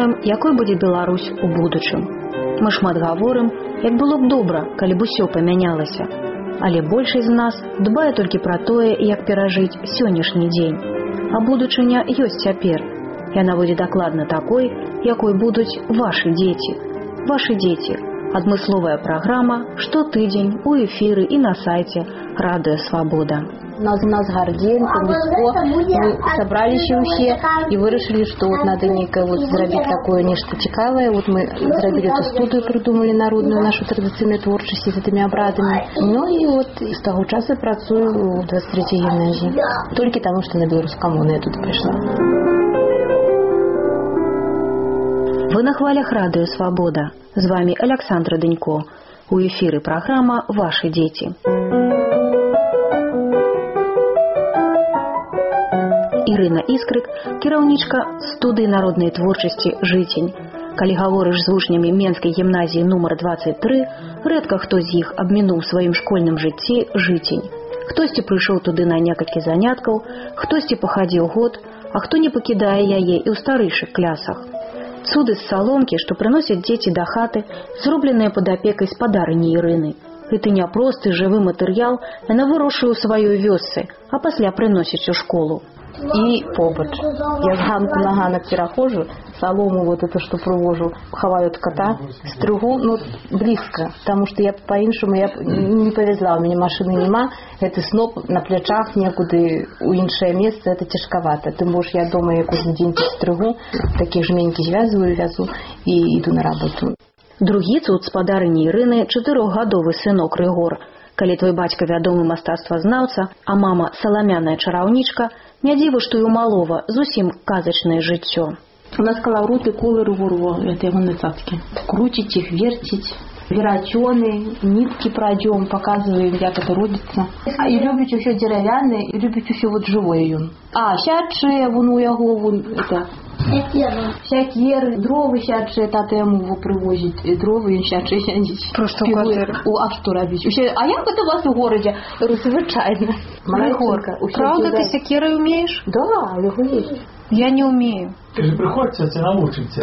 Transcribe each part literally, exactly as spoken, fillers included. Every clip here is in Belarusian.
думаем, якой будзе Беларусь у будучым. Мы шмат гаворым, як было б добра, калі б усё памянялася. Але большасць з нас дбае толькі пра тое, як перажыць сённяшні дзень. А будучыня ёсць цяпер. Яна будзе дакладна такой, якой будуць вашы дзеці. Вашы дзеці. Адмысловая праграма штотыдзень у эфіры і на сайце Радыё Свабода. У нас, у нас гардзень, блізко, мы сабраліся ўсе і вырашылі, што вот надо нейкае вот зрабіць такое нешта цікавае. Вот мы зрабілі эту студыю, придумали народную нашу традыцыйную творчасць з гэтымі абрадамі. Ну і вот з таго часу працую ў двадцать трэцяй гімназіі. Толькі таму, што на беларускамоўную я тут прыйшла. Вы на хвалях Радыё Свабода. З вами Александра Дынько. У эфіры праграма «Вашы дзеці». Ірына Іскрык, кіраўнічка студыі народнай творчасці «Жыцень». Калі гаворыш з вучнямі Менскай гімназіі нумар двадцать тры, рэдка хто з іх абмінуў сваім школьным жыцці «Жыцень». Хтосьці прыйшоў туды на некалькі заняткаў, хтосьці пахадзіў год, а хто не пакідае яе і ў старэйшых клясах. Цуды з саломкі, што прыносяць дзеці да хаты, зробленыя пад апекай спадарыні Ірыны. Гэты няпросты жывы матэрыял яна вырошуе ў сваёй вёсцы, а пасля прыносіць у школу. І побач. Я з ганку на ганак перахожу, солому вот это, что привожу, хаваю от кота, стригу, ну, близко, потому что я по-іншому, я не повезла, у меня машины нема, это сноп на плечах некуда, у іншее место, это тяжковато. Ты можешь, я дома, я кожен день стригу, такие жменьки звязываю, вязу и иду на работу. Другі цуд спадарыні Ірыны чатырохгадовы сынок Рыгор. Калі твой бацька вядомы мастацтвазнаўца, а мама саламяная чараўнічка, не дзіва, што і ў малого зусім казачнае жыццё. У нас колоруты, колы Рыгор, это его цацки. Крутить их, вертить. Вератёны, нитки пройдем, показываем, как это робится. А и любить еще деревянные, и любить еще вот живое. А, сядшие, вон у яго, вон это... Всякие дрова сядшие, тата ему его привозит, и дрова и сядшие сядить. Просто у А что робить? А як это у вас в городе? Звычайно. Рыгорка, правда ты секирой умеешь? Да, его есть. Я не умею. Ты же приходишь, я тебя научимся.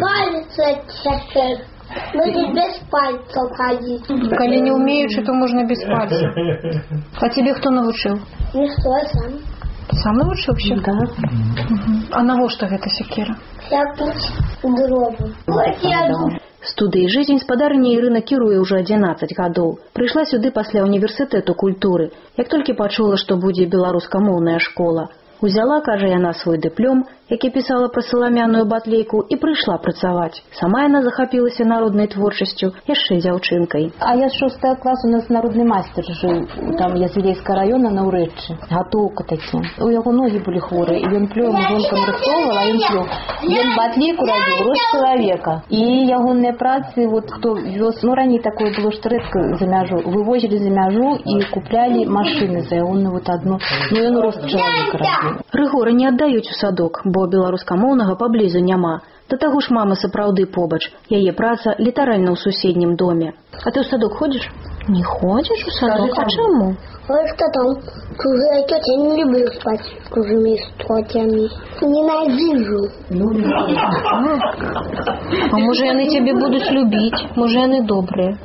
Палец Будешь без пальцев ходить. Коли не умеешь, то можно без пальцев. А тебе кто научил? Никто, сам. Сам научился? Да. Угу. А на во что это секира? Я путь дробу. Вот я думаю. Студыі «Жыцень» спадарыня Ірына кіруе ўжо адзінаццаць гадоў. Прыйшла сюды пасля універсітэту культуры, як толькі пачула, што будзе беларускамоўная школа. Узяла, кажа яна, свой дыплём, які пісала пра саламяную батлейку, і прыйшла працаваць. Сама яна захапілася народнай творчасцю яшчэ дзяўчынкай. А я з шостого класу у нас народны майстар жыў, там Язвілейскага района на Ўрэччы. Гатоўка такі. У яго ногі былі хворыя, і ён плёў, жонкам рыхтоўвал, а ён плёў. Ён батлейку рабіў, рост чалавека. І ягоныя працы, вот хто вёз, ну раней такое было, што рэдка за мяжу, вывозілі за мяжу і куплялі машыны за ягоную вот одну. Ну ён рост чалавека рабіў. Рыгора не аддаюць у садок, бо беларускамоўнага паблізу няма. Да таго ж мама сапраўды побач. Яе праца літаральна ў суседнім доме. А ты ў садок ходзіш? Не ходзіш у садок? А чаму? Ой, что там? Чужая тетя, не люблю спать с чужими тетями. Ненавижу. А може яны цябе будуць любіць? Може яны добрыя?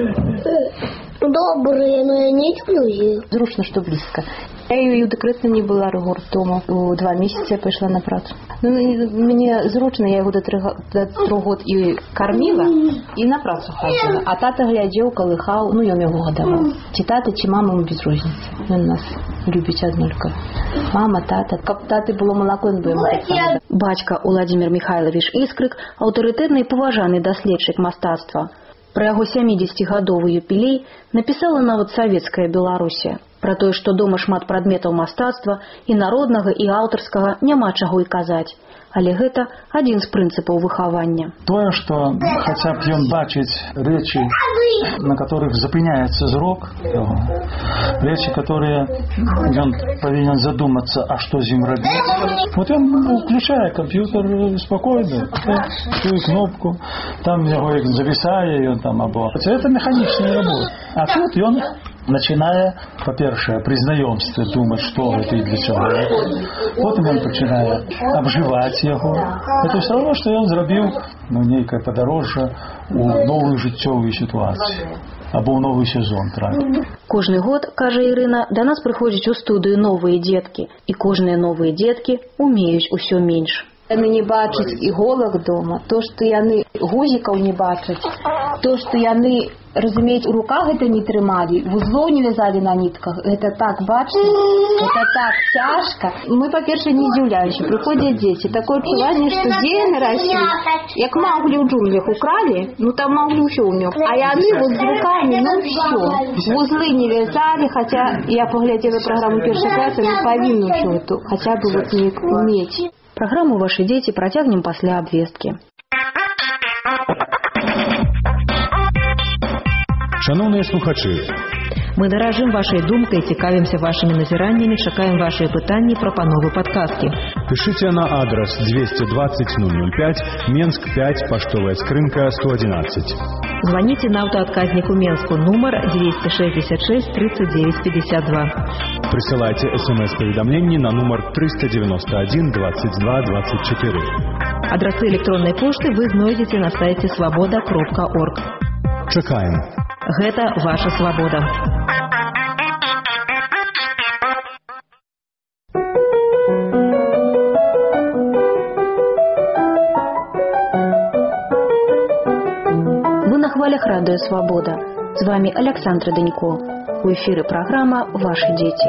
Добрые, но я не люблю их. Зручно, что близко. Я и в декретном не была, Рыгор дома. У два месяца я пошла на працу. Ну, мне зручно, я его до трех год и кормила, и на працу ходила. А тата глядел, колыхал, ну, я его годовал. Чи тата, чи мама, ему без разницы. Он нас любит однолько. Мама, тата. Как таты было молоко, он бы ему так. Бацька Уладзімір Міхайлавіч Іскрык аўтарытэтны і паважаны даследчык мастацтва. Пра яго сямідзесяцігадовы юбілей напісала нават савецкая Беларусія. Пра тое, што дома шмат прадметаў мастацтва і народнага, і аўтарскага няма чаго і казаць. Але гэта адзін з прынцыпаў выхавання. Тое, што хаця б ён бачыць рэчы, на которых запыняецца зрок, рэчы, которые ён павінен задумацца, а што з ім рабіць. Вот ён включае компьютер спокойно, ту кнопку, там яго завісае, ён там або. Это механічная работа. А тут ён начинае, па-першае, пры знаёмстве думаць, што гэта і для чаго. Потым ён пачынае абжываць яго. Это ўсё роўно, што ён зрабіў ну, нейкае падарожжа ў новую жыццёвую сітуацыю або ў новы сезон трапіць. Кожны год, кажа Ірына, да нас прыходзяць у студыю новыя дзеткі, і кожныя новыя дзеткі умеюць усё менш. Яны не бачаць іголак дома, то, што яны гузікаў не бачаць, то, што яны, разумеюць, у руках гэта не трымалі, вузлоў не вязалі на нітках, гэта так бачна, гэта так цяжка. Мы, па-перше, не здзіўляемся, прыходзяць дзеці, такое адчуванне, што дзе яны раслі, як Маўглі ў джунглях укралі, ну там Маўглі ўсё ўмеў, а яны вот з рукамі, ну ўсё, вузлы не вязалі, хаця я паглядзела праграму першай класы, мы павінны ўсё эту, хаця бы вот не умець. Праграму «Вашы дзеці» працягнем пасля абвесткі. Шановныя слухачы, мы даражым вашай думкай, цікавімся вашымі назіраннямі, чакаем вашыя пытанні, прапановы, падказкі. Пішыце на адрас двести двадцать ноль ноль пять, Менск пять, паштовая скрынка сто одиннадцать. Звоните на аўтаадказнік у Менску, нумар двести шестьдесят шесть тридцать девять пятьдесят два. Присылайте смс-поведомление на номер триста девяносто один двадцать два двадцать четыре. Адрасы электронной пошты вы знойдзеце на сайте свобода кропка орг. Чакаем. Гэта ваша свабода. Вы на хвалях радио «Свобода». С вами Александра Данько. У эфире программа «Ваши дети».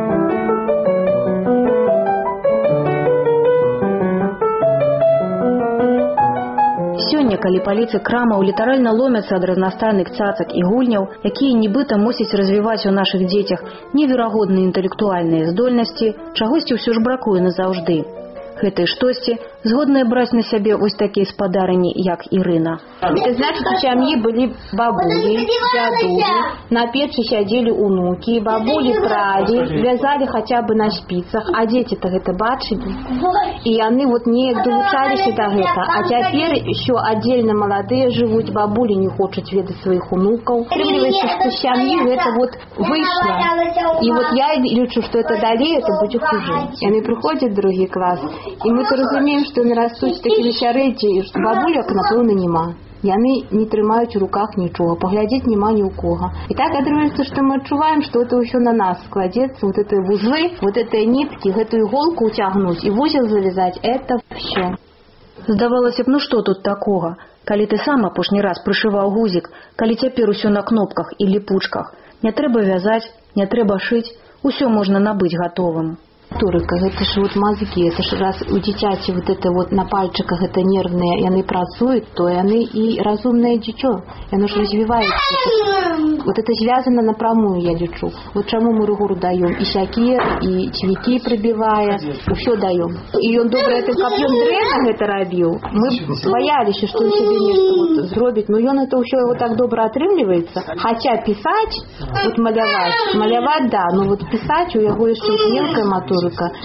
Сёння, калі паліцы крамаў літаральна ломяцца ад разнастайных цацак і гульняў, якія нібыта мусяць развіваць у нашых дзецях неверагодныя інтэлектуальныя здольнасці, чагосьці ўсё ж бракуе назаўжды. Гэтыя штосьці згодныя браць на сябе вось такія спадарыні, як Ірына. Это значит, у сям'і былі бабулі, дзядулі, на печы сядзелі унукі, бабулі пралі, вязалі хаця бы на спіцах, а дзеці-то гэта бачылі. І яны вот неяк долучаліся да гэта. А цяпер еще аддзельна маладыя жывуць, бабулі не хочуць ведаць сваіх унукаў. Атрымліваецца, што з сям'і гэта вот выйшла. І вот я лічу, што это далей, это будзе хуже. Яны прыходзяць другі клас, і мы то разумеем, што яны растуць такімі сярэдзі, што бабуляк, напэўна, няма. Яны не трымаюць у руках нічога, паглядзець няма ні ў кога. І так атрымліваецца, што мы адчуваем, што это ўсё на нас складзецца, вот это вузлы, вот это ніткі, гэтую іголку ўцягнуць і вузел завязаць, это все. Здавалася б, ну што тут такога? Калі ты сам апошні раз прышываў гузік, калі цяпер усё на кнопках і ліпучках, не трэба вязаць, не трэба шыць, усё можна набыць гатовым. Турыка, гэта ж вот мазгі, это ж раз у дзіцяці вот это вот на пальчиках это нервныя, яны працуюць, то яны і разумнае дзіцё, яно ж развіваецца. Вот это звязано напрямую, я лічу. Вот чаму мы рыгору даём і сякер, і цвікі прыбівае, усё даём. І ён добра это каб ён дрэнна гэта рабіў. Мы баяліся, што ён сябе нешта вот зробіць, но ён это ўсё его так добра атрымліваецца. Хаця пісаць, вот маляваць, маляваць да, но вот пісаць у яго яшчэ мелкая матура.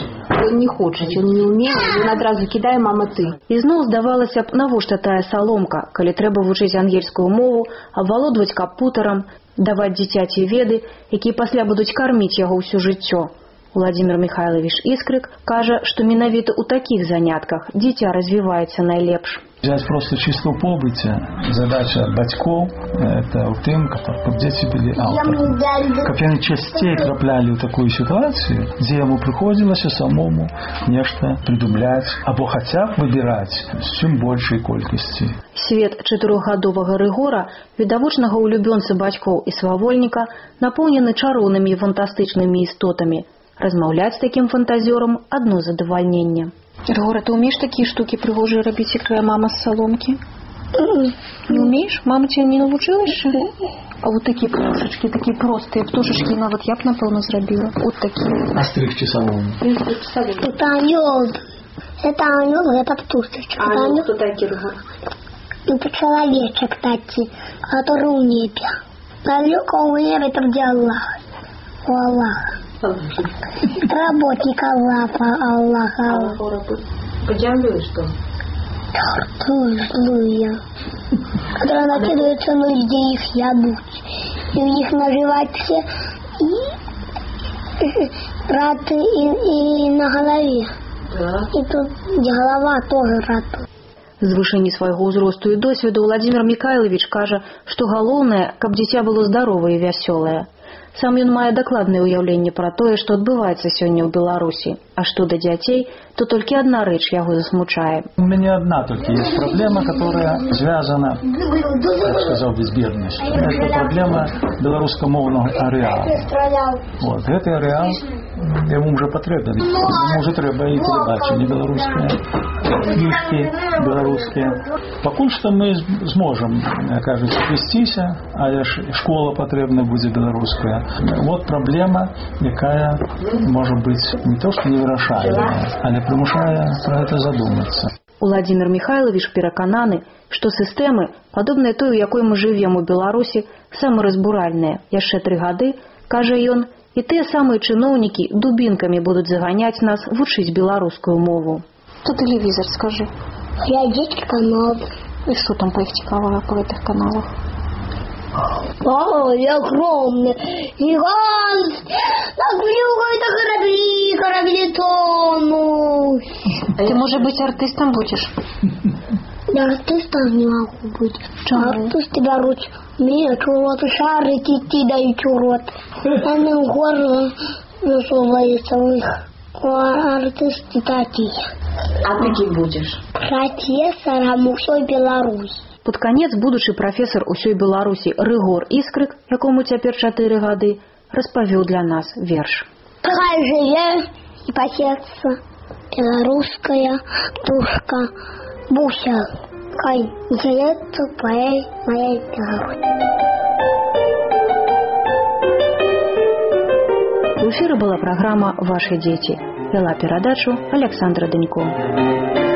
Он не хочет, он не умеет, он адразу кидае «мама, ты». І зноў здавалася б, навошта тая саломка, калі трэба вучыць ангельскую мову, абвалодваць кампутарам, даваць дзіцяці веды, якія пасля будуць карміць яго ўсё жыццё. Владимир Михайлович Искрик кажа, што менавіта ў такіх занятках дзіця развіваецца найлепш. Взять просто чисто побыте. Задача бацькоў это ў тым, каб дзеці былі аўтарамі. Каб яны часцей трапляли ў такую сітуацыю, дзе яму прыходзілася самому нешта придумляць або хаця б выбіраць з чым большай колькасці. Свет чатырохгадовага Рыгора, відавочнага улюбёнца бацькоў і свавольніка, напоўнены чароўнымі і фантастычнымі істотамі. Размаўляць з такім фантазёрам адно задавальненне. Рыгора, ты умеешь такие штуки пригожие робить, як твоя мама с соломки? Не умеешь? Мама тебя не научила еще? А вот такие птушечки, такие простые птушечки, ну вот я б, напевно, зробила. Вот такие. А стригчи солому? Это анёл. Это анёл, это птушечка. А анёл кто такой, Рыгор? Это человечек такой, который у неба. Далеко у неба, это где Аллах. У Аллаха. Работник Аллаха, Аллаха. По земле что? Тартую злые, которые накидываются на людей, их ядут. И у них на животе и раты и, и на голове. Да. И тут голова тоже рата. З вышыні свайго ўзросту і досведу Владзімір Мікайлавіч кажа, што галоўнае, каб дзіця было здаровае і вясёлае. Сам ён мае дакладнае ўяўленне пра тое, што адбываецца сёння ў Беларусі. А што да дзяцей, то толькі адна рэч яго засмучае. У меня одна только есть проблема, которая связана, я сказал, без бедности. Это проблема белорусскомовного ареала. Вот, этот ареал ему уже потребен. Ему уже треба и телебачение белорусское, книжки белорусские. Покуль что мы сможем, кажется, вестися, а школа потребна будет белорусская. Вот проблема, якая может быть не то, что невырашальная, але прымушае про это задуматься. Владзімір Міхайлавіч перакананы, што сістэмы, падобныя той, у якой мы жывем у Беларусі, самаразбуральныя. Яшчэ тры гады, кажа ён, і тыя самыя чыноўнікі дубінкамі будуць заганяць нас вучыць беларускую мову. Что телевизор, скажи? Глядеть канал. И что там по их цікавого по этих каналах? Ой, огромный, гигантский, так какой-то корабли, корабли тонут. Ты, может быть, артистом будешь? Я артистом не могу быть. Артисты берут меч, урод, шарик, идти дают урод. Они в горло насуваются у них. Артисты такие. А ты кем будешь? Профессором усёй Беларуси. Пад канец будучы прафесар усёй Беларусі Рыгор Іскрык, якому цяпер чатыры гады, распавёў для нас верш. Хай жыве і пасецца беларуская душка Буся. Хай з'явіцца твоей моей Беларусь. У эфіры была праграма «Ваши дзеці». Вела перадачу Александра Данько.